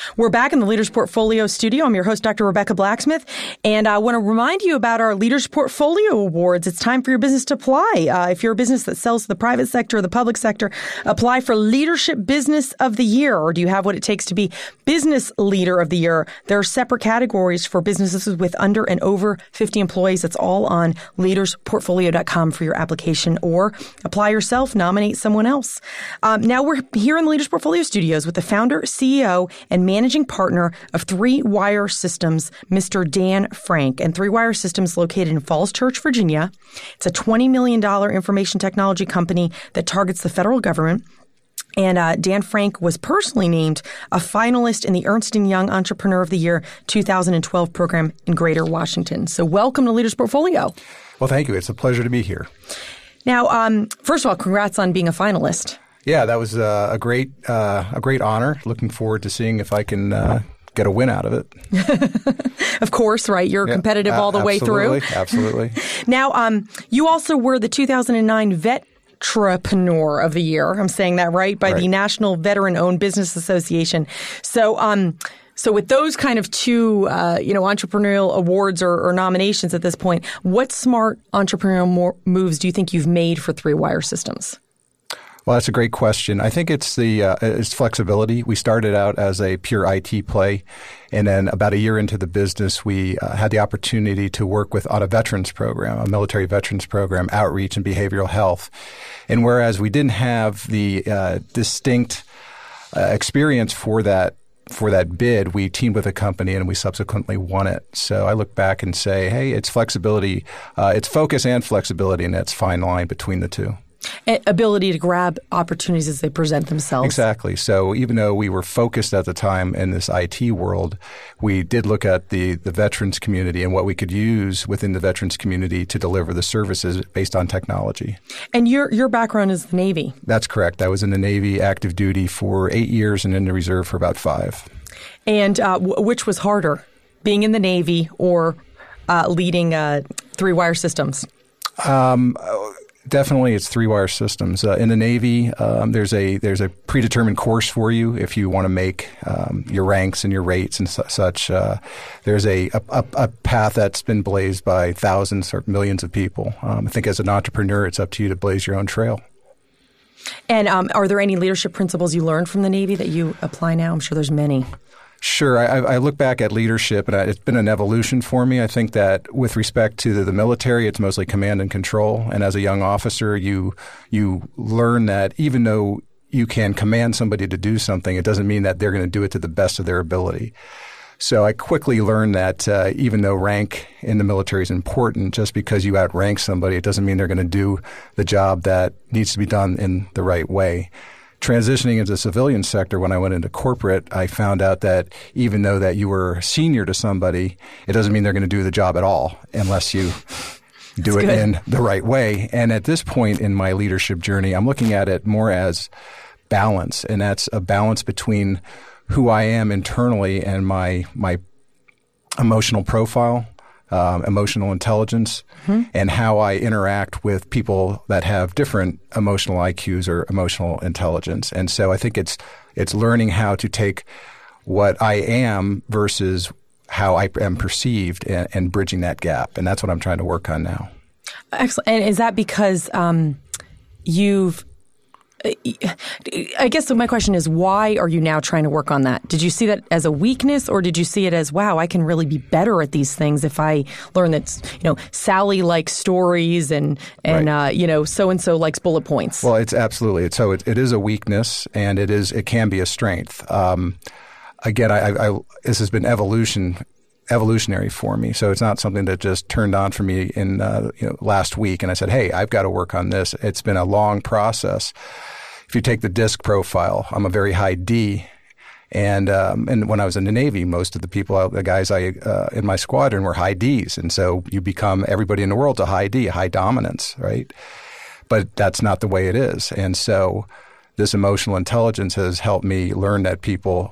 We're back in the Leaders Portfolio studio. I'm your host, Dr. Rebecca Blacksmith, and I want to remind you about our Leaders Portfolio Awards. It's time for your business to apply. If you're a business that sells to the private sector or the public sector, apply for Leadership Business of the Year, or do you have what it takes to be Business Leader of the Year? There are separate categories for businesses with under and over 50 employees. It's all on leadersportfolio.com for your application, or apply yourself, nominate someone else. Now we're here in the Leaders Portfolio Studios with the founder, CEO, and managing partner of Three Wire Systems, Mr. Dan Frank. And Three Wire Systems, located in Falls Church, Virginia. It's a $20 million information technology company that targets the federal government. And Dan Frank was personally named a finalist in the Ernst & Young Entrepreneur of the Year 2012 program in Greater Washington. So welcome to Leaders Portfolio. Well, thank you. It's a pleasure to be here. Now, first of all, congrats on being a finalist. Yeah, that was a great honor. Looking forward to seeing if I can get a win out of it. Of course, right? You're competitive all the way through. Absolutely. Now, you also were the 2009 Vetrepreneur of the Year. I'm saying that right? By the National Veteran-Owned Business Association. So with those kind of two, entrepreneurial awards or nominations at this point, what smart entrepreneurial moves do you think you've made for Three Wire Systems? Well, that's a great question. I think it's it's flexibility. We started out as a pure IT play, and then about a year into the business, we had the opportunity to work on a veterans program, a military veterans program, outreach and behavioral health. And whereas we didn't have the distinct experience for that bid, we teamed with a company and we subsequently won it. So I look back and say, hey, it's flexibility, it's focus and flexibility, and that's a fine line between the two. Ability to grab opportunities as they present themselves. Exactly. So even though we were focused at the time in this IT world, we did look at the veterans community and what we could use within the veterans community to deliver the services based on technology. And your background is the Navy. That's correct. I was in the Navy active duty for 8 years and in the reserve for about 5. And which was harder, being in the Navy or leading Three Wire Systems? Definitely, it's Three Wire Systems. In the Navy, there's a predetermined course for you if you want to make your ranks and your rates and such. There's a path that's been blazed by thousands or millions of people. I think as an entrepreneur, it's up to you to blaze your own trail. And are there any leadership principles you learned from the Navy that you apply now? I'm sure there's many. Sure. I look back at leadership, and it's been an evolution for me. I think that with respect to the military, it's mostly command and control. And as a young officer, you learn that even though you can command somebody to do something, it doesn't mean that they're going to do it to the best of their ability. So I quickly learned that even though rank in the military is important, just because you outrank somebody, it doesn't mean they're going to do the job that needs to be done in the right way. Transitioning into the civilian sector, when I went into corporate, I found out that even though that you were senior to somebody, it doesn't mean they're going to do the job at all unless you do it in the right way. And at this point in my leadership journey, I'm looking at it more as balance, and that's a balance between who I am internally and my emotional profile, emotional intelligence, and how I interact with people that have different emotional IQs or emotional intelligence. And so I think it's learning how to take what I am versus how I am perceived and bridging that gap. And that's what I'm trying to work on now. Excellent. And is that because I guess my question is, why are you now trying to work on that? Did you see that as a weakness, or did you see it as, wow, I can really be better at these things if I learn that, Sally likes stories and so-and-so likes bullet points? Well, it's absolutely. It is a weakness, and it can be a strength. Again, this has been evolutionary for me. So it's not something that just turned on for me in last week and I said, hey, I've got to work on this. It's been a long process. If you take the DISC profile, I'm a very high D. And when I was in the Navy, most of the guys in my squadron were high Ds. And so you become, everybody in the world's a high D, a high dominance, right? But that's not the way it is. And so this emotional intelligence has helped me learn that people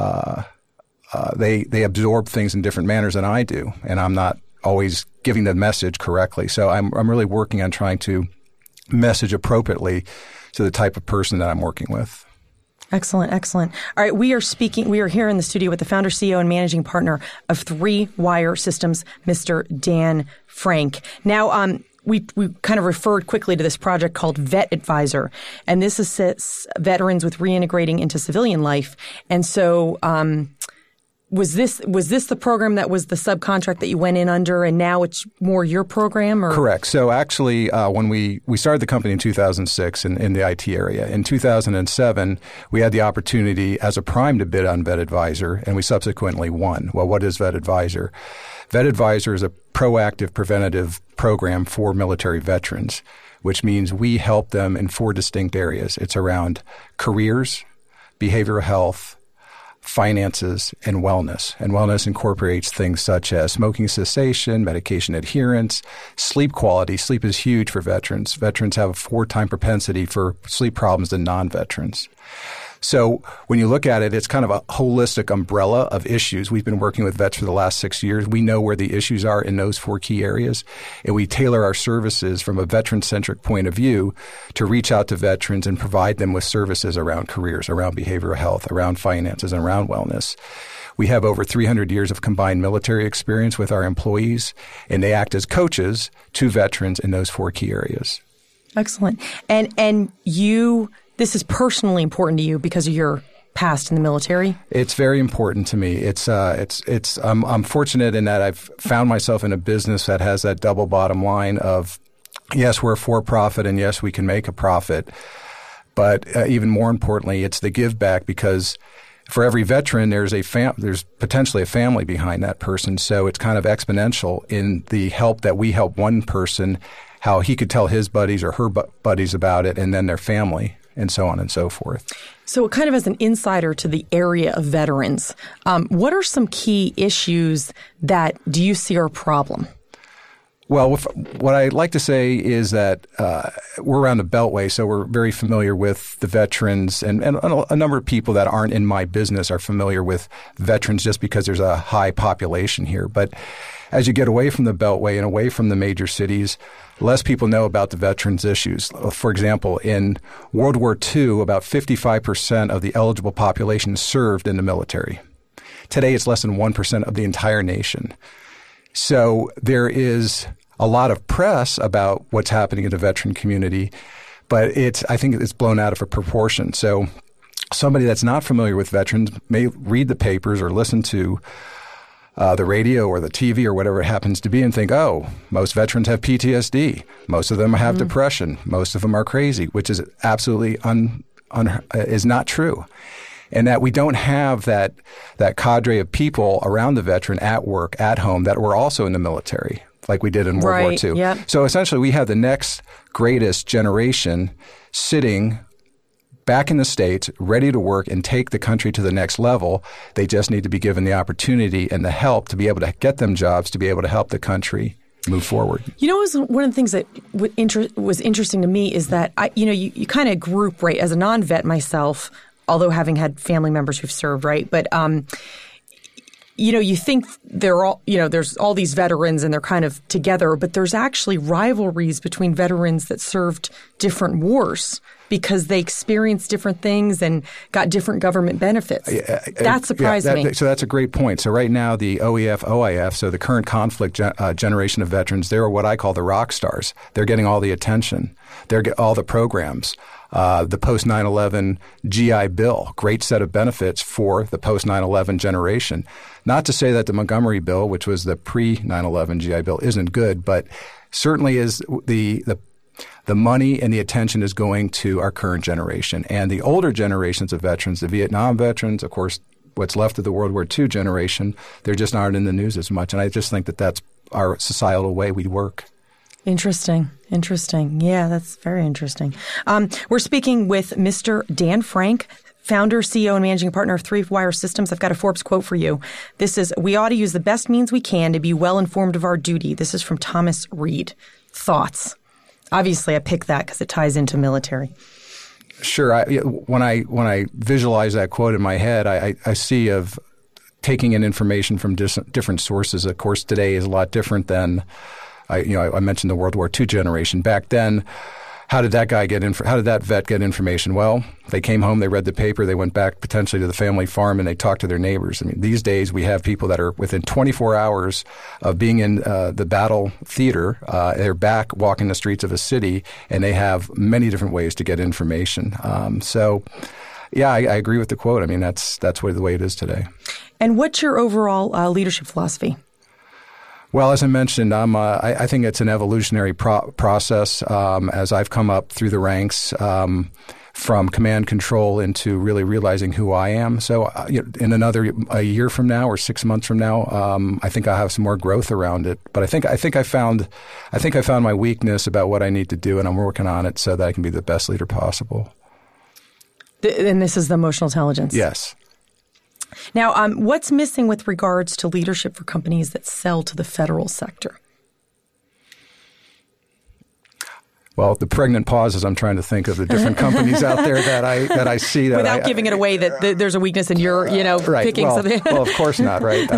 they absorb things in different manners than I do, and I'm not always giving the message correctly. So I'm really working on trying to message appropriately to the type of person that I'm working with. Excellent, excellent. All right, we are here in the studio with the founder, CEO, and managing partner of 3Wire Systems, Mr. Dan Frank. Now, we kind of referred quickly to this project called Vet Advisor, and this assists veterans with reintegrating into civilian life. And so, was this the program that was the subcontract that you went in under, and now it's more your program? Or? Correct. So actually, when we started the company in 2006 in the IT area, in 2007, we had the opportunity as a prime to bid on Vet Advisor, and we subsequently won. Well, what is Vet Advisor? Vet Advisor is a proactive preventative program for military veterans, which means we help them in 4 distinct areas. It's around careers, behavioral health, finances, and wellness. And wellness incorporates things such as smoking cessation, medication adherence, sleep quality. Sleep is huge for veterans. Veterans have a 4-time propensity for sleep problems than non-veterans. So when you look at it, it's kind of a holistic umbrella of issues. We've been working with vets for the last 6 years. We know where the issues are in those 4 key areas, and we tailor our services from a veteran-centric point of view to reach out to veterans and provide them with services around careers, around behavioral health, around finances, and around wellness. We have over 300 years of combined military experience with our employees, and they act as coaches to veterans in those 4 key areas. Excellent. And you... This is personally important to you because of your past in the military? It's very important to me. I'm fortunate in that I've found myself in a business that has that double bottom line of, yes, we're for profit, and yes, we can make a profit. But even more importantly, it's the give back, because for every veteran, there's potentially a family behind that person. So it's kind of exponential in the help that we help one person, how he could tell his buddies or her buddies about it, and then their family, and so on and so forth. So kind of as an insider to the area of veterans, what are some key issues that do you see are a problem? Well, what I like to say is that we're around the Beltway, so we're very familiar with the veterans, and a number of people that aren't in my business are familiar with veterans just because there's a high population here. But as you get away from the Beltway and away from the major cities, less people know about the veterans' issues. For example, in World War II, about 55% of the eligible population served in the military. Today, it's less than 1% of the entire nation. So there is a lot of press about what's happening in the veteran community, but I think it's blown out of proportion. So somebody that's not familiar with veterans may read the papers or listen to the radio or the TV or whatever it happens to be and think, oh, most veterans have PTSD. Most of them have depression. Most of them are crazy, which is absolutely is not true. And that we don't have that cadre of people around the veteran at work, at home, that were also in the military, like we did in World War II. Yep. So essentially, we have the next greatest generation sitting back in the States, ready to work and take the country to the next level. They just need to be given the opportunity and the help to be able to get them jobs, to be able to help the country move forward. You know, one of the things that was interesting to me is that, you kind of group, right, as a non-vet myself, although having had family members who've served, right? But, you think they're all, there's all these veterans and they're kind of together, but there's actually rivalries between veterans that served different wars because they experienced different things and got different government benefits. That surprised me. So that's a great point. So right now, the OEF, OIF, so the current conflict generation of veterans, they're what I call the rock stars. They're getting all the attention. They're getting all the programs. The post-9/11 GI Bill, great set of benefits for the post-9/11 generation. Not to say that the Montgomery Bill, which was the pre-9/11 GI Bill, isn't good, but certainly is the money and the attention is going to our current generation. And the older generations of veterans, the Vietnam veterans, of course, what's left of the World War II generation, they just aren't in the news as much. And I just think that that's our societal way we work. Interesting. Yeah, that's very interesting. We're speaking with Mr. Dan Frank, founder, CEO, and managing partner of 3Wire Systems. I've got a Forbes quote for you. This is, "We ought to use the best means we can to be well informed of our duty." This is from Thomas Reed. Thoughts? Obviously, I picked that because it ties into military. Sure. When I visualize that quote in my head, I see of taking in information from different sources. Of course, today is a lot different than I mentioned the World War II generation. Back then, how did that vet get information? Well, they came home, they read the paper, they went back potentially to the family farm, and they talked to their neighbors. I mean, these days we have people that are within 24 hours of being in the battle theater. They're back walking the streets of a city, and they have many different ways to get information. Yeah, I agree with the quote. I mean, that's the way it is today. And what's your overall leadership philosophy? Well, as I mentioned, I think it's an evolutionary process as I've come up through the ranks from command control into really realizing who I am. So in a year from now or 6 months from now, I think I'll have some more growth around it. But I think I found my weakness about what I need to do, and I'm working on it so that I can be the best leader possible. And this is the emotional intelligence? Yes. Now, what's missing with regards to leadership for companies that sell to the federal sector? Well, the pregnant pause as I'm trying to think of the different companies out there that I see. Without giving it away that there's a weakness and you're, right. picking something. Well, of course not, right?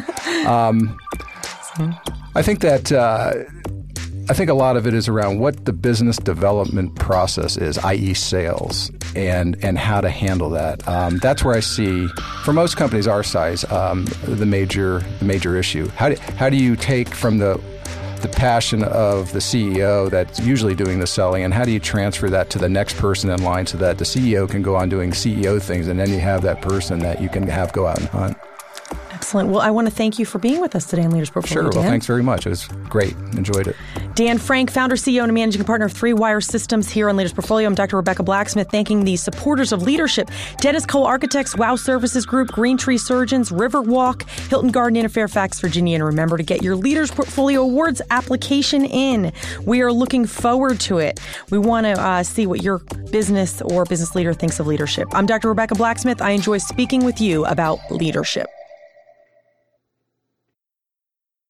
I think that I think a lot of it is around what the business development process is, i.e. sales, and how to handle that. That's where I see, for most companies our size, the major issue. How do you take from the passion of the CEO that's usually doing the selling, and how do you transfer that to the next person in line so that the CEO can go on doing CEO things, and then you have that person that you can have go out and hunt? Excellent. Well, I want to thank you for being with us today on Leaders Portfolio. Sure. Dan. Well, thanks very much. It was great. Enjoyed it. Dan Frank, founder, CEO, and managing partner of Three Wire Systems here on Leaders Portfolio. I'm Dr. Rebecca Blacksmith, thanking the supporters of leadership: Dennis Cole Architects, WOW Services Group, Green Tree Surgeons, Riverwalk, Hilton Garden Inn of Fairfax, Virginia. And remember to get your Leaders Portfolio Awards application in. We are looking forward to it. We want to see what your business or business leader thinks of leadership. I'm Dr. Rebecca Blacksmith. I enjoy speaking with you about leadership.